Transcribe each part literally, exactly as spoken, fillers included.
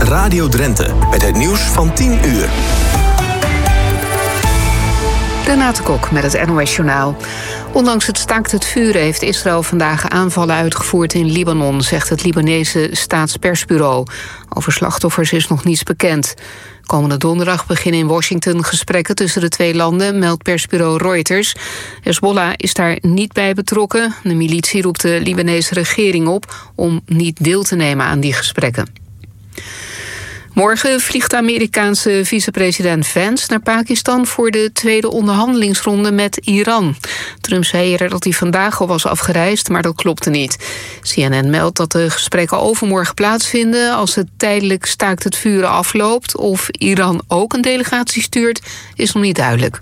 Radio Drenthe met het nieuws van tien uur. Renate Kok met het N O S-journaal. Ondanks het staakt het vuren heeft Israël vandaag aanvallen uitgevoerd in Libanon, zegt het Libanese staatspersbureau. Over slachtoffers is nog niets bekend. Komende donderdag beginnen in Washington gesprekken tussen de twee landen, meldt persbureau Reuters. Hezbollah is daar niet bij betrokken. De militie roept de Libanese regering op om niet deel te nemen aan die gesprekken. Morgen vliegt de Amerikaanse vicepresident Vance naar Pakistan voor de tweede onderhandelingsronde met Iran. Trump zei eerder dat hij vandaag al was afgereisd, maar dat klopte niet. C N N meldt dat de gesprekken overmorgen plaatsvinden als het tijdelijk staakt het vuren afloopt. Of Iran ook een delegatie stuurt, is nog niet duidelijk.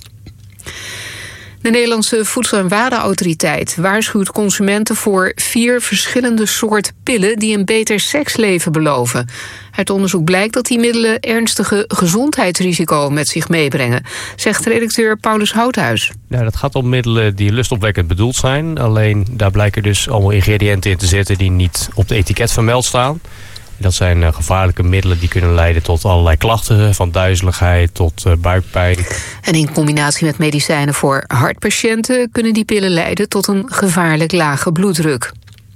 De Nederlandse Voedsel- en Warenautoriteit waarschuwt consumenten voor vier verschillende soorten pillen die een beter seksleven beloven. Uit onderzoek blijkt dat die middelen ernstige gezondheidsrisico met zich meebrengen, zegt redacteur Paulus Houthuis. Nou, dat gaat om middelen die lustopwekkend bedoeld zijn. Alleen daar blijken dus allemaal ingrediënten in te zitten die niet op het etiket vermeld staan. Dat zijn uh, gevaarlijke middelen die kunnen leiden tot allerlei klachten, van duizeligheid tot uh, buikpijn. En in combinatie met medicijnen voor hartpatiënten kunnen die pillen leiden tot een gevaarlijk lage bloeddruk.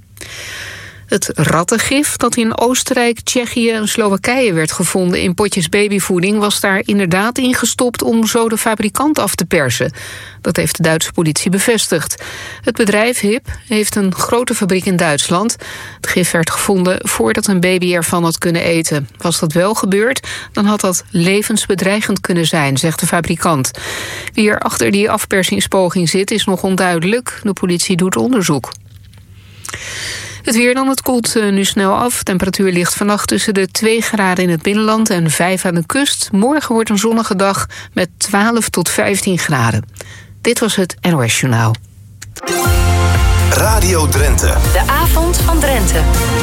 Het rattengif dat in Oostenrijk, Tsjechië en Slowakije werd gevonden in potjes babyvoeding was daar inderdaad ingestopt om zo de fabrikant af te persen. Dat heeft de Duitse politie bevestigd. Het bedrijf Hip heeft een grote fabriek in Duitsland. Het gif werd gevonden voordat een baby ervan had kunnen eten. Was dat wel gebeurd, dan had dat levensbedreigend kunnen zijn, zegt de fabrikant. Wie er achter die afpersingspoging zit is nog onduidelijk. De politie doet onderzoek. Het weer dan, het koelt nu snel af. Temperatuur ligt vannacht tussen de twee graden in het binnenland en vijf aan de kust. Morgen wordt een zonnige dag met twaalf tot vijftien graden. Dit was het N O S-journaal. Radio Drenthe. De avond van Drenthe.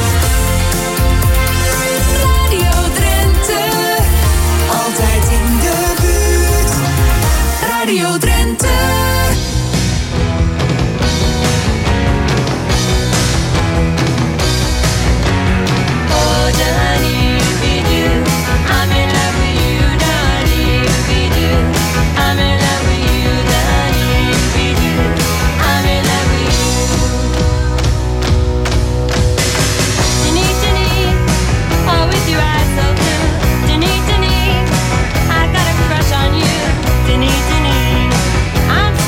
Radio Drenthe. Altijd in de buurt. Radio Drenthe. I'm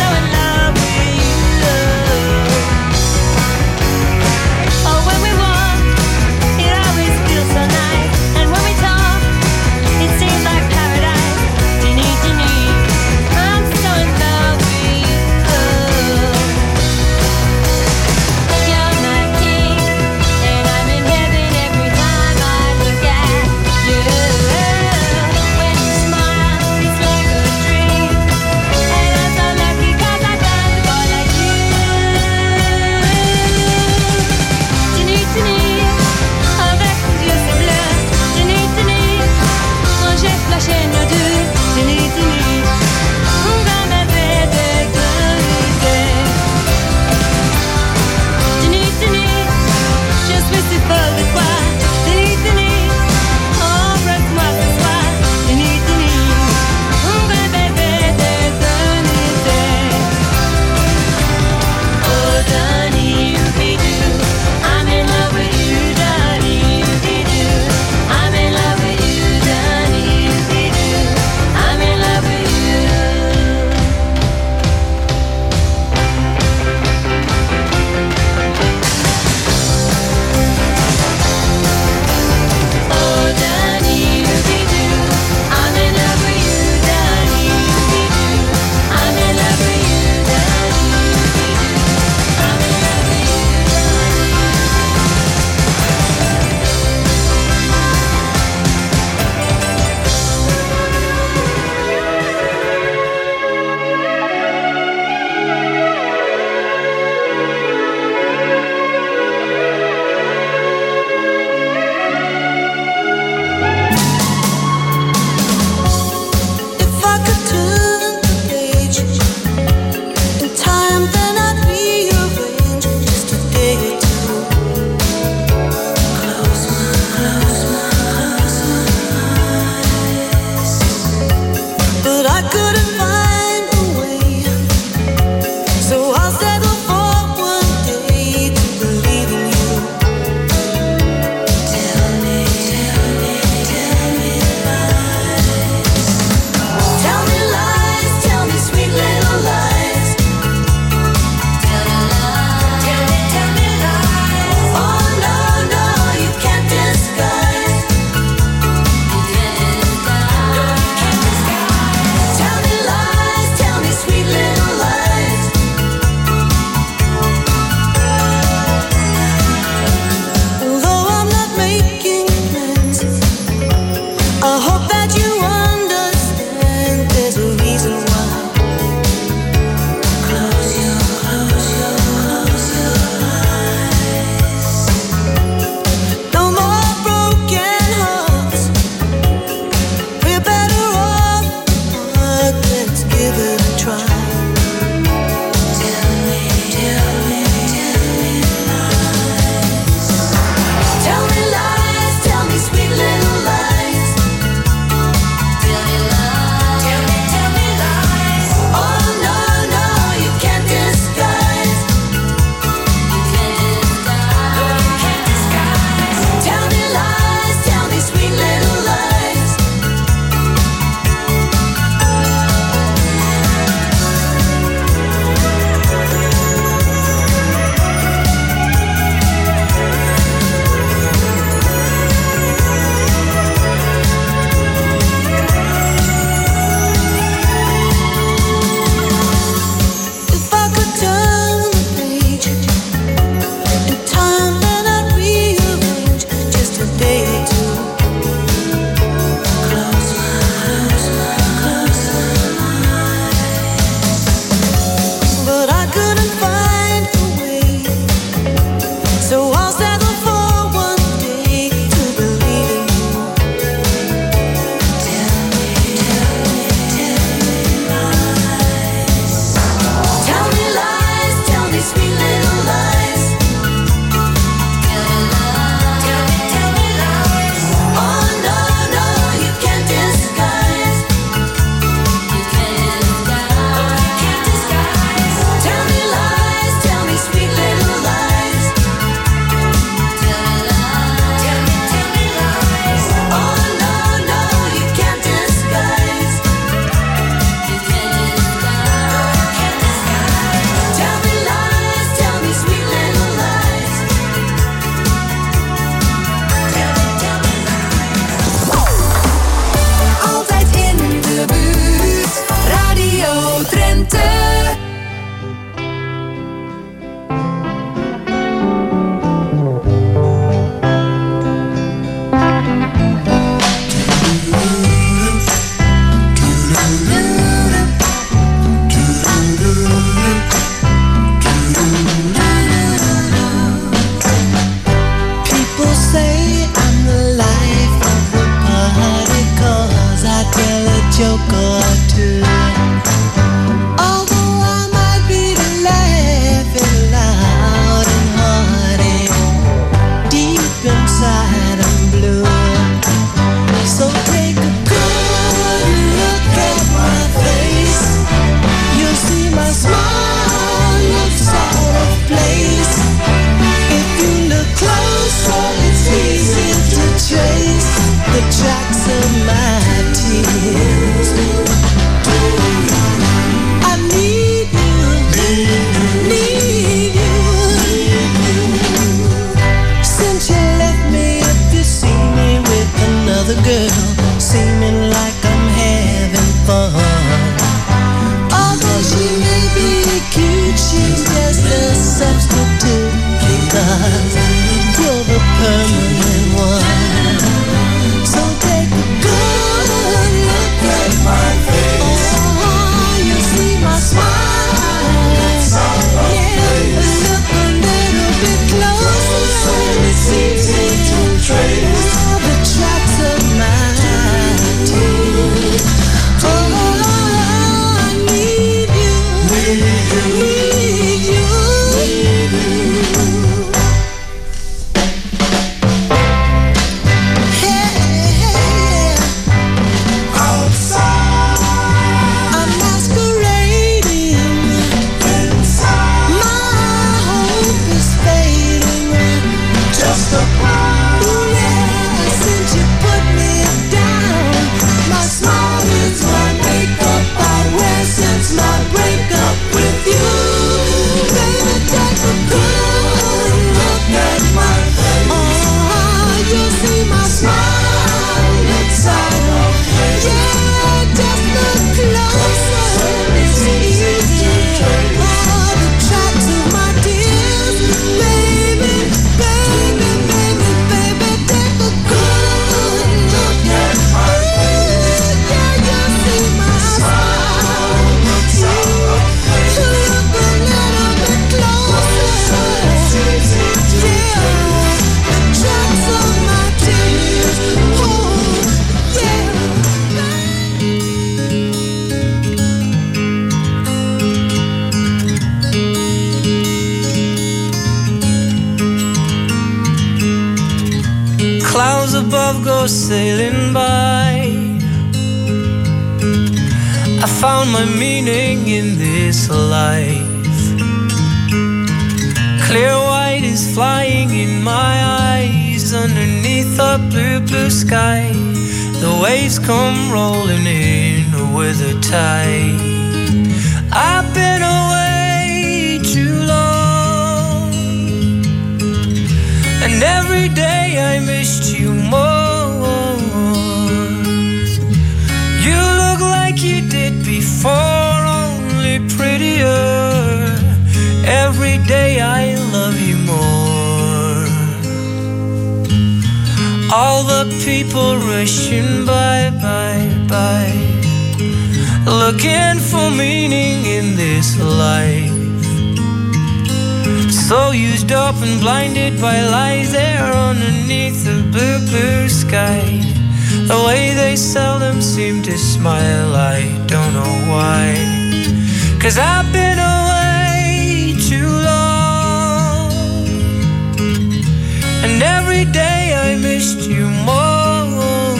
stars above go sailing by. I found my meaning in this life. Clear white is flying in my eyes. Underneath a blue, blue sky, the waves come rolling in with a tide. I've been away too long, and every day I missed you more. You look like you did before, only prettier. Every day I love you more. All the people rushing by, by, by, looking for meaning in this life. So used up and blinded by lies there underneath the blue, blue sky. The way they seldom seem to smile, I don't know why. 'Cause I've been away too long, and every day I missed you more.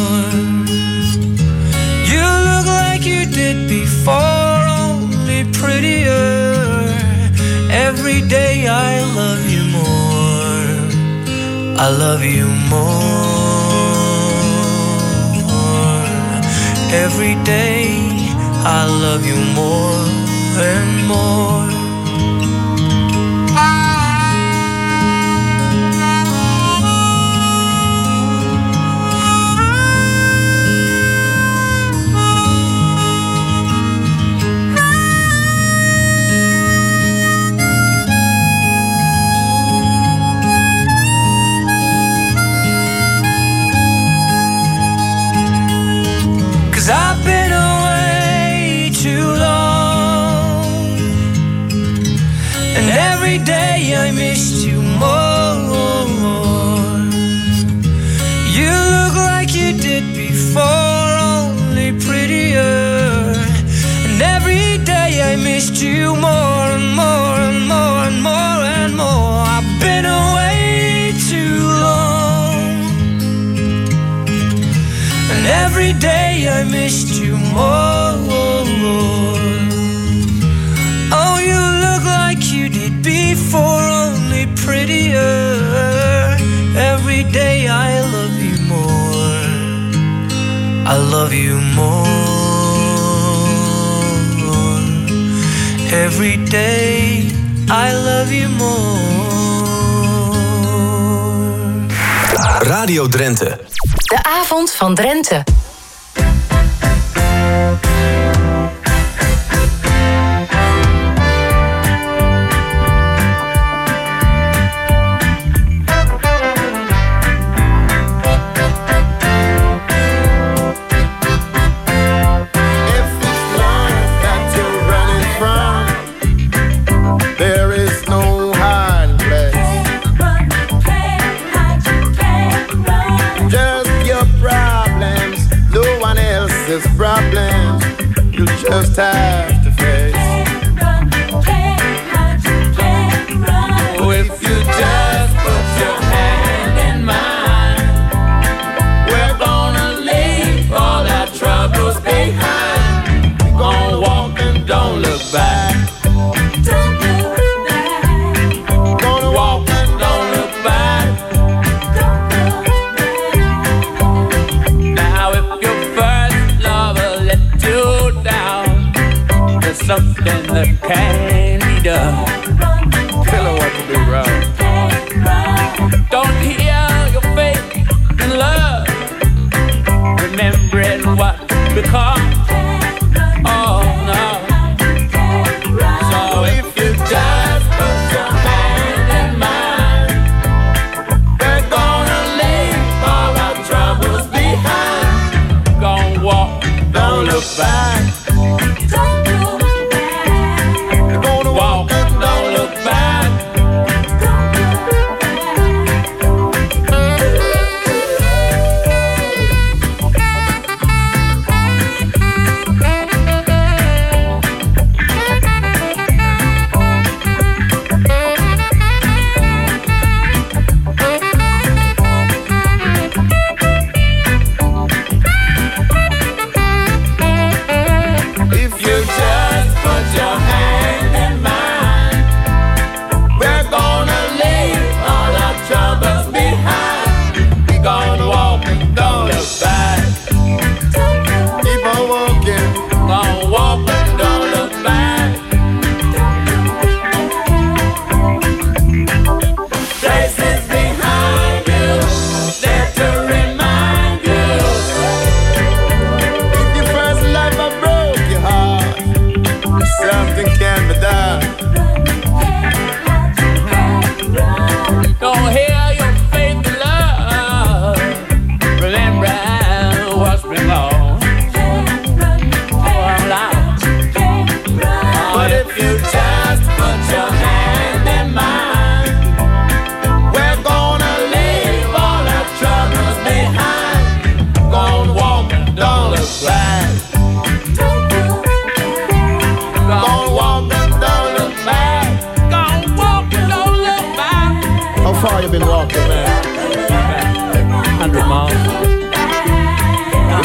You look like you did before, only prettier. Every day I love you more. I love you more. Every day I love you more and more. I've been away too long, and every day I missed you more. You look like you did before, only prettier. And every day I missed you more and more and more and more and more. I've been away too long, and every day I missed you more. Oh, you look like you did before, only prettier. Every day I love you more. I love you more. Every day I love you more. Radio Drenthe. De avond van Drenthe. Problems you just have to face. Oh, if you just put your hand in mine, we're gonna leave all our troubles behind. We're gonna walk and don't look back. Don't look back. Gonna walk and don't look back. Don't look back. Now if your first lover let you down,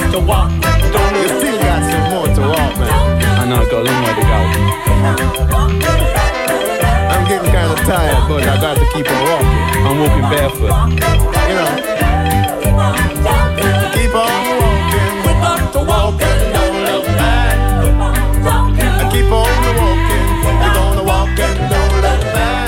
to walk. You still got some more to walk, man. I know, got a long way to go. I'm getting kind of tired, but I got to keep on walking. I'm walking barefoot. You know. Keep on walking. We got to walk and don't look back. And keep on walking. We're gonna walk and don't look back.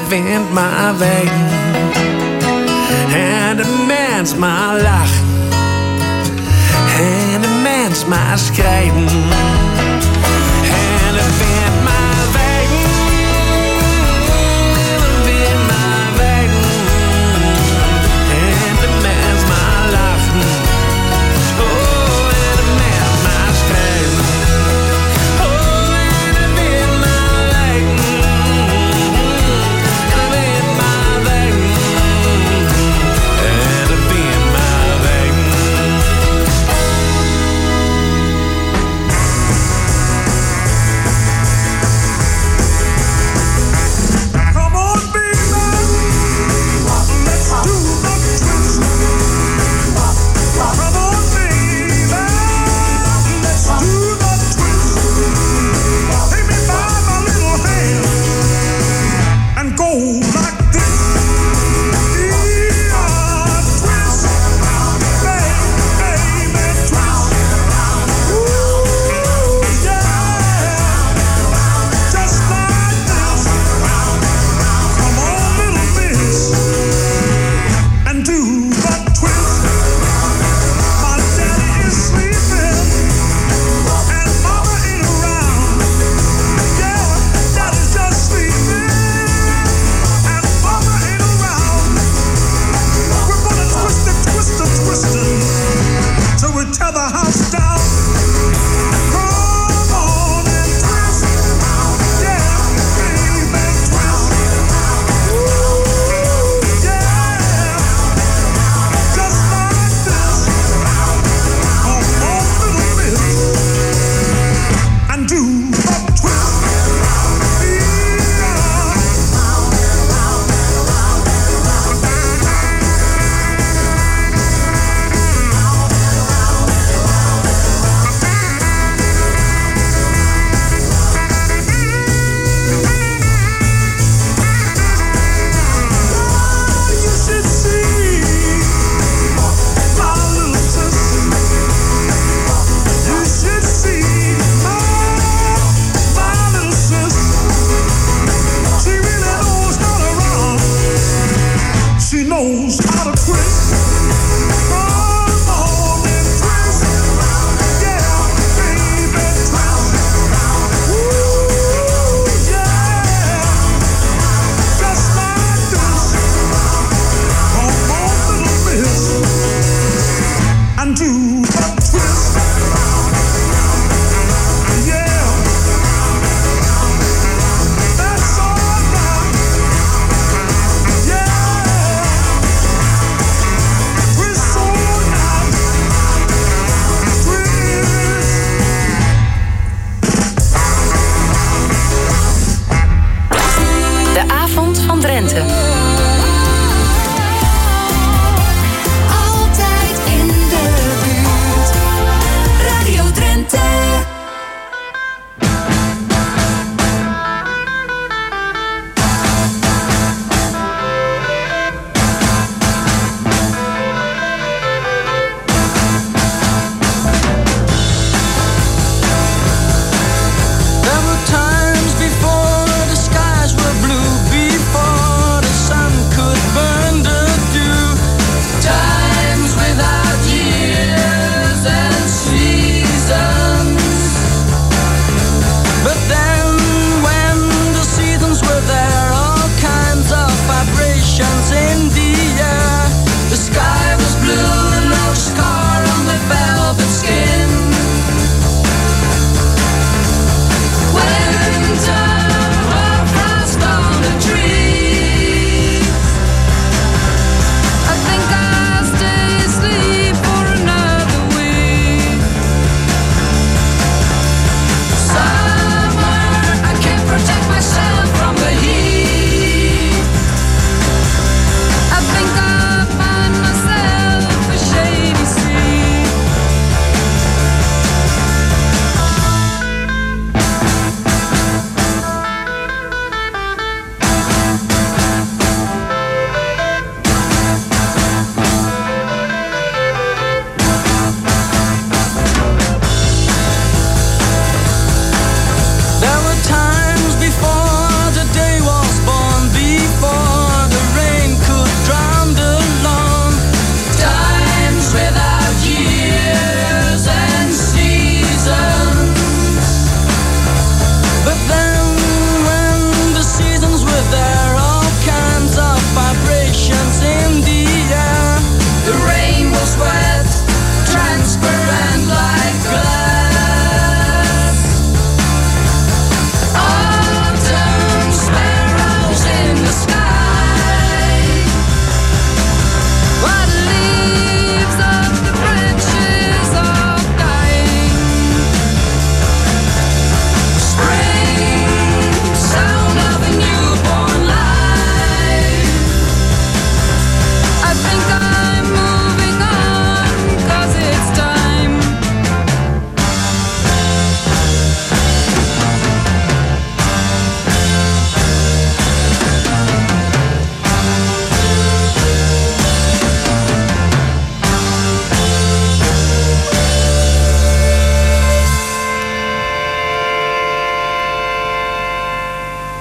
vindt mij wegen. En de mens maar lachen. En de mens maar schrijven. En de vindt mij wegen. En de vindt mij wegen. En de mens maar lachen. Oh, en de mens maar schrijven. Oh, en de vindt mij wegen. En de vindt mij wegen. En de vindt mij wegen.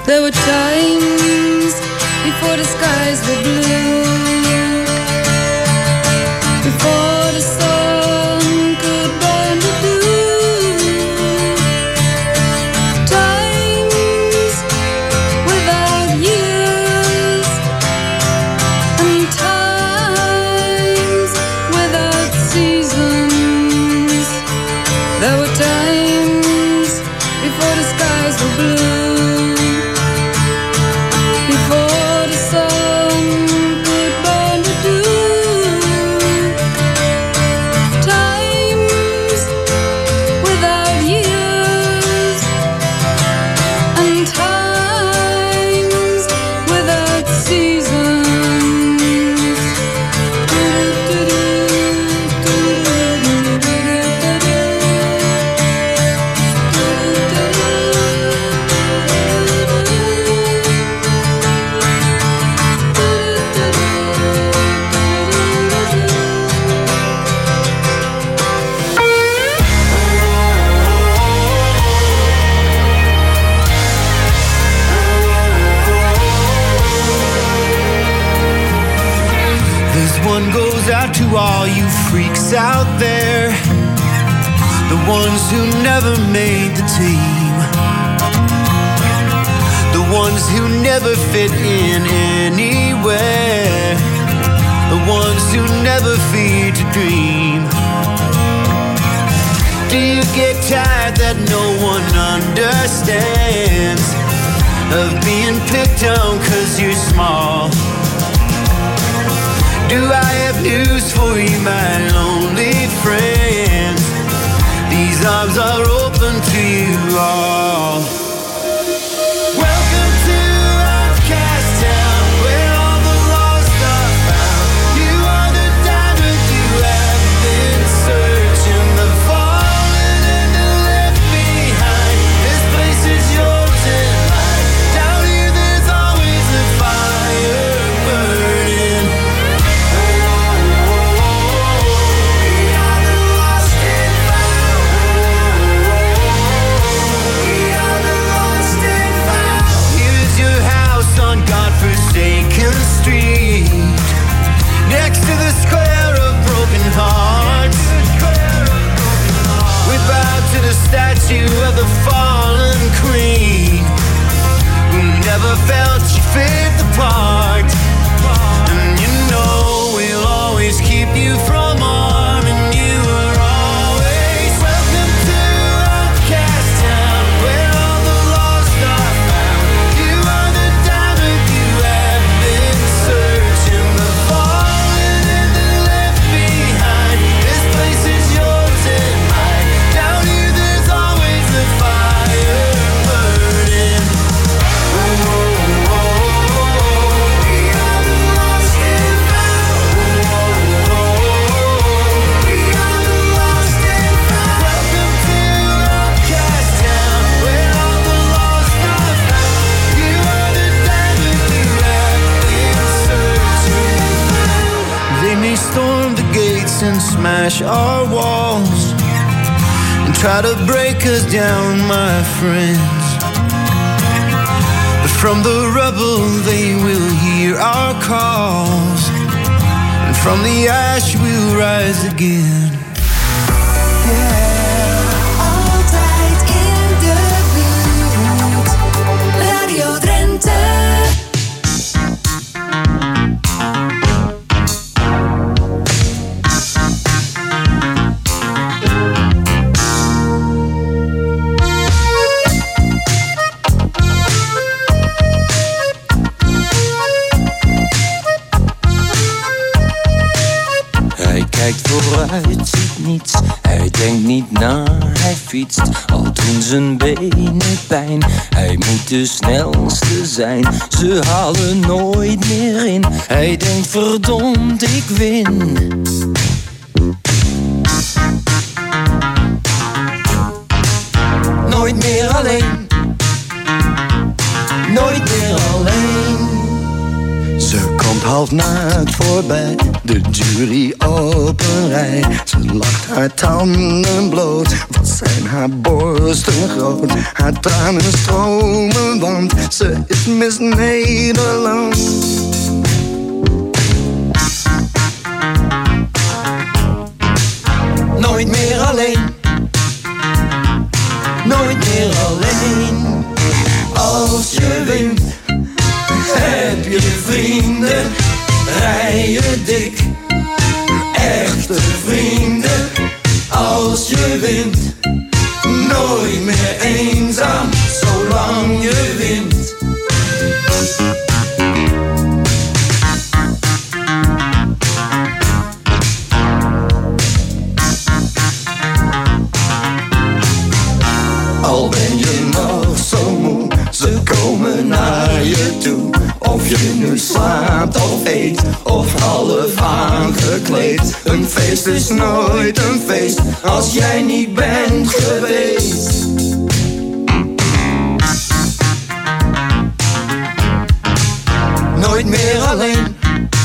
There were times before the skies were blue, before the sun could burn the dew, times without years, and times without seasons. There were times before the skies were blue, to all you freaks out there, the ones who never made the team, the ones who never fit in anywhere, the ones who never fear to dream. Do you get tired that no one understands, of being picked on 'cause you're small? Do I have news for you, my lonely friends? These arms are open to you all. Welcome to Outcast Town, where all the lost are found. You are the diamond you have been searching, the fallen and the left behind. This place is yours and mine. Down here there's always a fire burning. Godforsaken street, next to the square of broken hearts. We bow to the statue of the fallen queen, who never felt she fit the part. And you know we'll always keep you from harming you. Are always welcome to Outcast Town, where all the lost are found. You are the diamond you have been searching, the fallen and the left behind. This place is yours and mine. Down here there's always a fire burning. Oh, oh, oh, oh. We are the lost and found. Oh, oh, oh, we are the lost and found. Welcome to Outcast Town, where all the lost are found. You are the diamond you have been searching. They may storm the gates and smash our walls and try to break us down, my friends. But from the rubble they will hear our calls, and from the ash we'll rise again. Altijd in de buurt. Radio Drenthe. Hij kijkt vooruit, ziet niets. Hij denkt niet na, hij fietst. Al doen zijn benen pijn. Hij moet de snelste zijn. Ze halen nooit meer in. Hij denkt verdomd, ik win. Nooit meer alleen. Nooit meer alleen. Ze komt half naakt voorbij, de jury op een rij. Ze lacht haar tanden bloot, wat zijn haar borsten groot. Haar tranen stromen, want ze is Miss Nederland. Nooit meer alleen, nooit meer alleen. Als je wint, heb je vrienden, rij je dik. Echte vrienden, als je wint, nooit meer eenzaam, zolang je wint. Al ben je nog zo moe, ze komen naar je toe. Of je nu slaapt of eet, of half aangekleed. Een feest is nooit een feest, als jij niet bent geweest. Nooit meer alleen,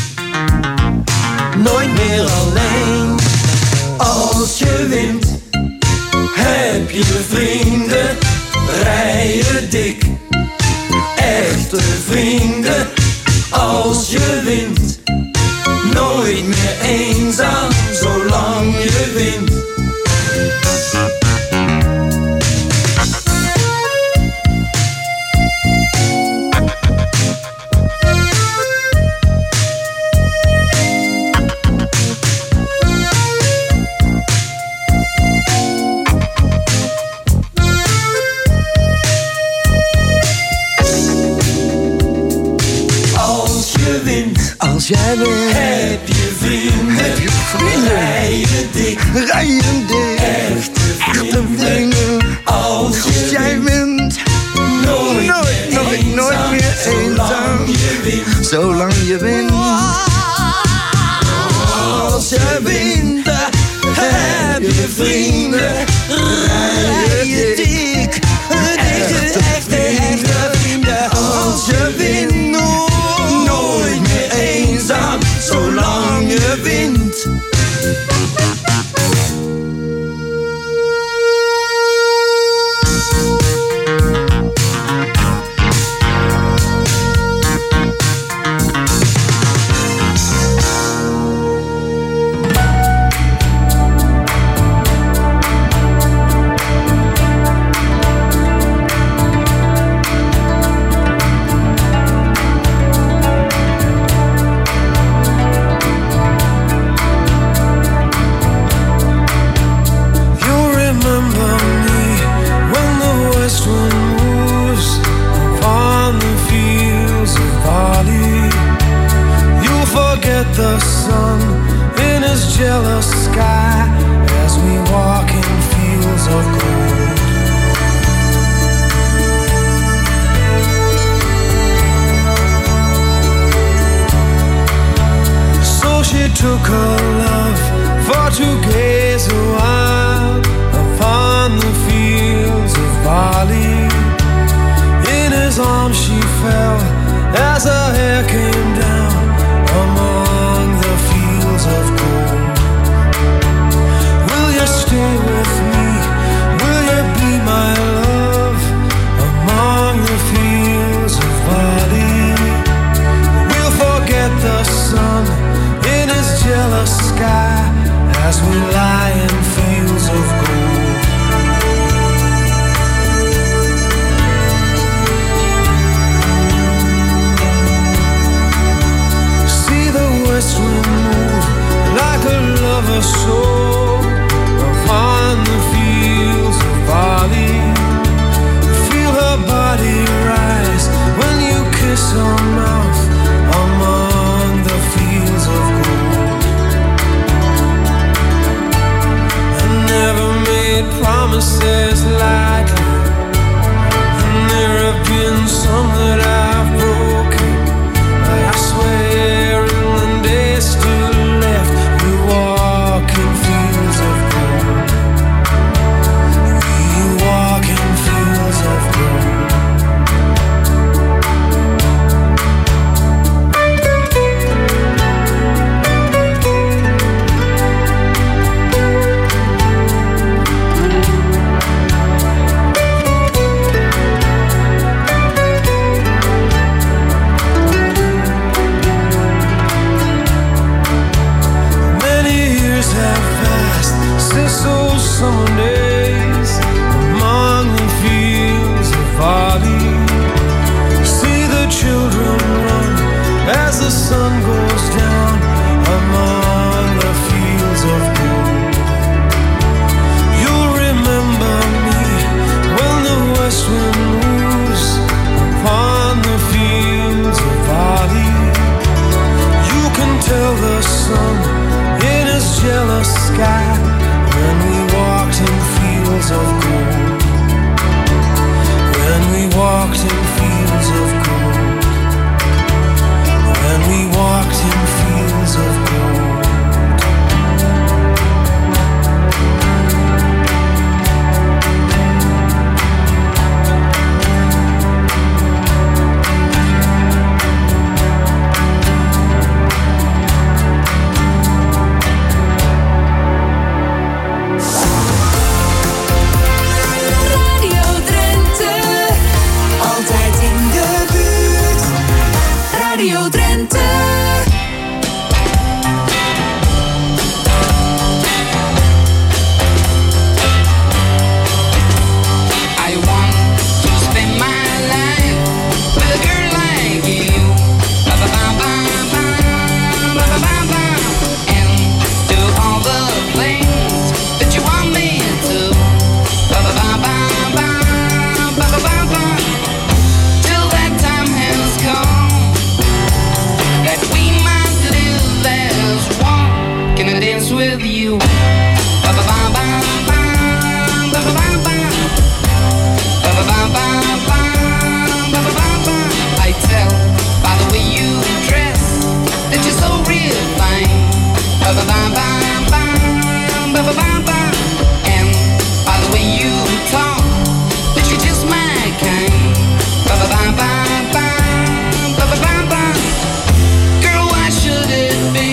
nooit meer alleen. Als je wint, heb je vrienden, rij je dik. Echte vrienden, als je wint, nooit meer eenzaam, zolang je wint. Als jij wint, heb je vrienden, heb je vrienden, rij je dik, rij je dik, echte vrienden, echte vrienden. Als, als jij wint, nooit, nooit, nooit, nooit meer eenzaam, zolang je wint. Als jij wint, heb je vrienden, rij je dik, echte, echte, echte vrienden. Als je wint, nooit meer eenzaam, zolang je wint. The sun in his jealous sky as we walk in fields of gold. So she took her love for to gaze a while upon the fields of barley. In his arms she fell as her hair came down among the fields of gold. Will you stay with me? Will you be my love among the fields of barley? We'll forget the sun in his jealous sky as we lie in fields of gold. West wind move like a lover's soul upon the fields of barley. Feel her body rise when you kiss her mouth among the fields of gold. sun goes down among the fields of gold. You'll remember me when the west wind moves upon the fields of barley. You can tell the sun in his jealous sky when we walked in fields of gold. When we walked in fields of gold. When we walked in fields of gold. Radio Drenthe. I want to spend my life with a girl like you. Ba ba ba ba ba ba ba ba ba, and do all the things that you want me to. Ba ba ba ba ba ba ba ba ba. Till that time has come, that we might live as one. Can I dance with you? Ba ba ba ba ba ba ba ba ba. Ba ba ba ba ba ba ba ba ba. I tell by the way you dress that you're so real fine. Ba ba ba ba ba ba ba ba ba. And by the way you talk that you're just my kind. Ba ba ba ba ba ba ba ba ba. Girl, why should it be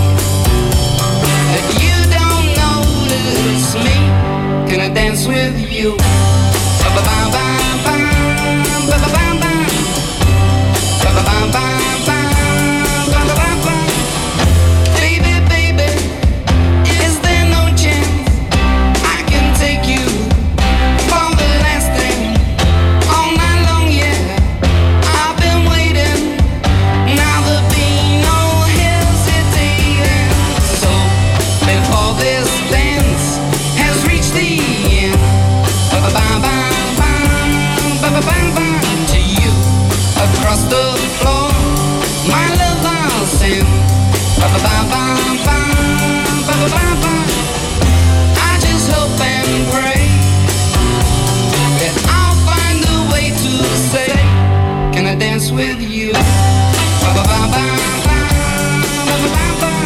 that you don't notice me? Can I dance with you? Ba ba ba ba ba ba ba ba ba. Ba ba ba ba ba ba ba ba ba. Baby, baby, is there no chance I can take you for the last thing all night long? Yeah, I've been waiting. Now there'll be no hesitating. So before this dance has reached the end, ba ba ba ba ba ba ba ba ba. To you across the floor, my love I'll send. Ba ba ba ba ba ba ba ba ba. I just hope and pray that I'll find a way to say, can I dance with you? Ba ba ba ba ba ba ba ba ba.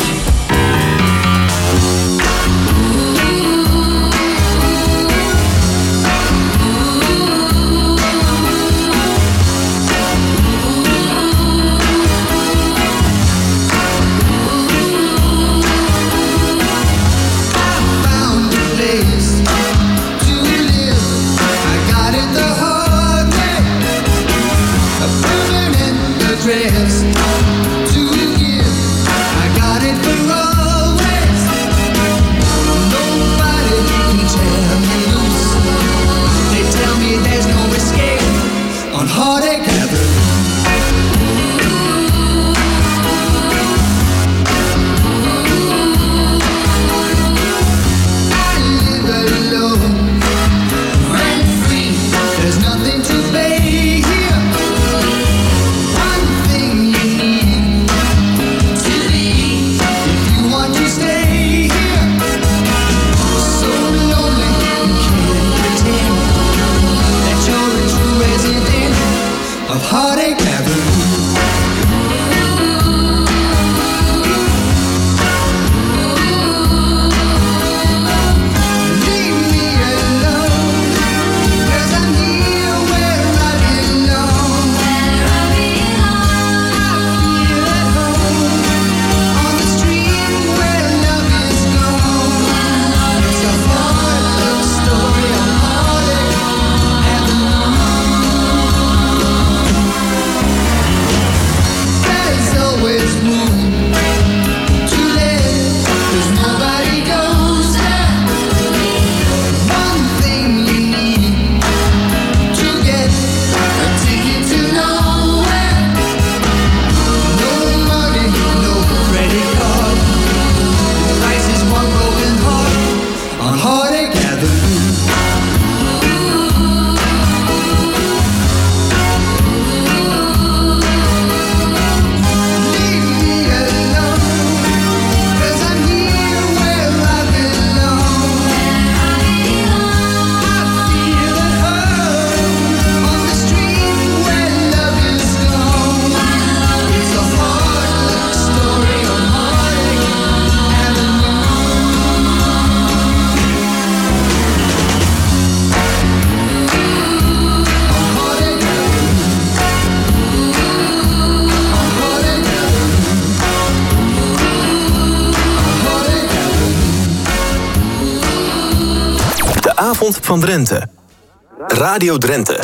Found a place to live. I got it the hard way. A permanent address to give. I got it for always. Nobody can tear me loose. They tell me there's no escape on Heartache Avenue. I live alone, rent free. There's nothing to pay here. One thing you need to leave if you want to stay here. So lonely you can't pretend that you're a true resident of Heartache Avenue. Leave me alone, 'cause I'm here where I belong. I feel at home on the street where love is gone. It's a heartfelt story of Heartache Avenue. avond van Drenthe. Radio Drenthe.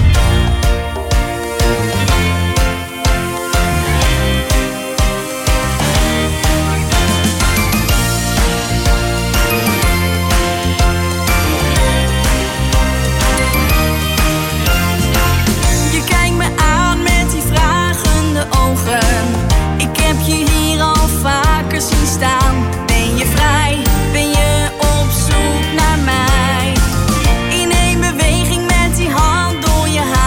Ik heb je hier al vaker zien staan. Ben je vrij? Ben je op zoek naar mij? In één beweging met die hand door je haar.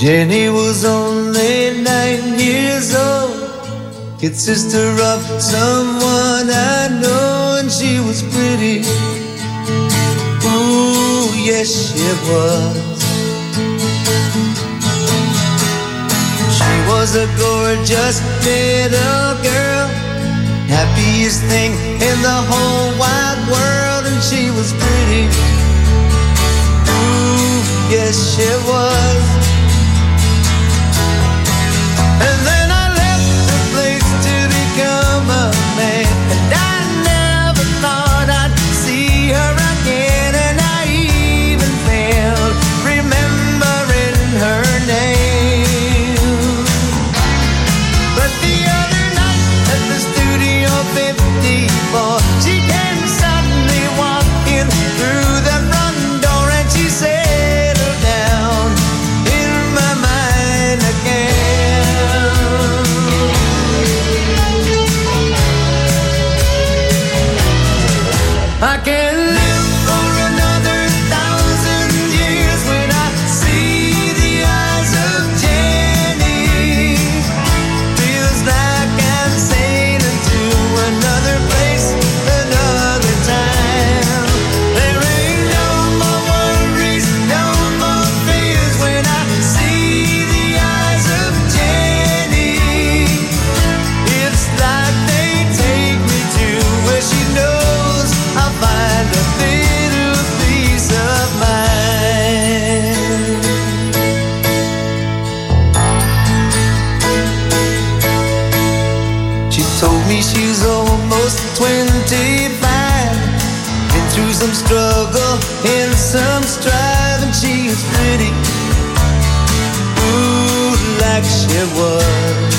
Jenny was only nine years old, kid sister of someone I know, and she was pretty. Ooh, yes she was. She was a gorgeous little girl, happiest thing in the whole wide world, and she was pretty. Ooh, yes she was. And then I left the place to become a man, and I never thought I'd see her again, and I even failed remembering her name. But the other night at the Studio fifty-four, she came suddenly walking through the front door, and she settled down in my mind again. I can live for another thousand years when I see the eyes of Jenny. Feels like I'm sailing to another place, another time. There ain't no more worries, no more fears when I see the eyes of Jenny. It's like they take me to where she knows I'll find a little piece of mind. She told me she's almost twenty-five, been through some struggle and some strife, and she is pretty. Ooh, like she was.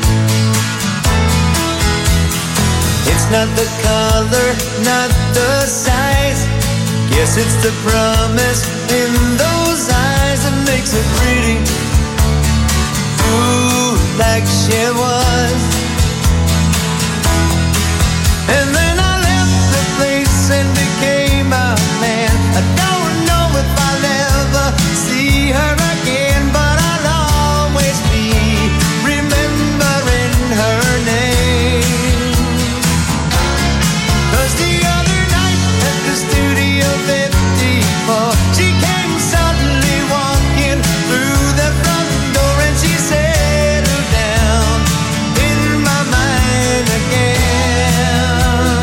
It's not the color, not the size. Guess it's the promise in those eyes that makes her pretty. Ooh, like she was. And then I left the place and became a man. I don't know if I'll ever see her again, but I'll always be remembering her name. 'Cause the other night at the Studio fifty-four, she came suddenly walking through the front door, and she settled down in my mind again.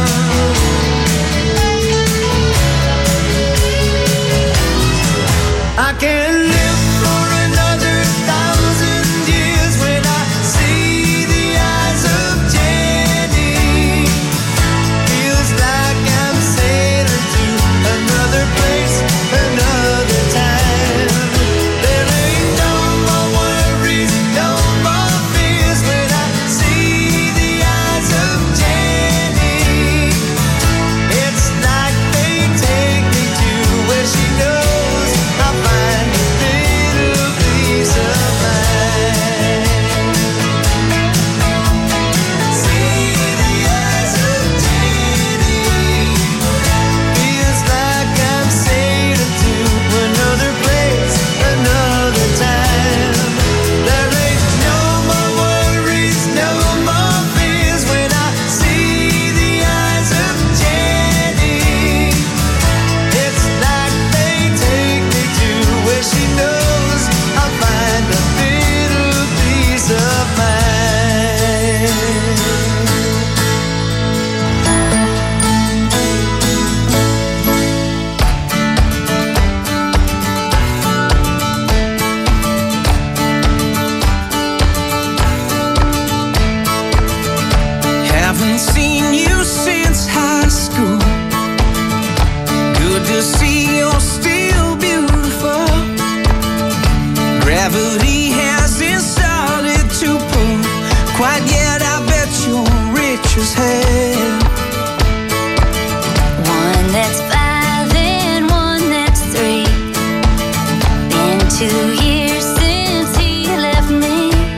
I can live for another thousand years when I see the eyes of Jenny. Feels like I'm sailing to another place, another time. There ain't no more worries, no more fears when I see the eyes of Jenny. It's like they take me to where she knows I'll find a little piece of mind. See the eyes of Jenny. Feels like I'm sailing to another place, another time. There ain't no more worries, no more fears when I see the eyes of Jenny. It's like they take me to where she knows I'll find a little piece of mind. Haven't seen you since high school. Good to see you're still beautiful. Gravity hasn't started to pull quite yet. I bet you're rich as hell.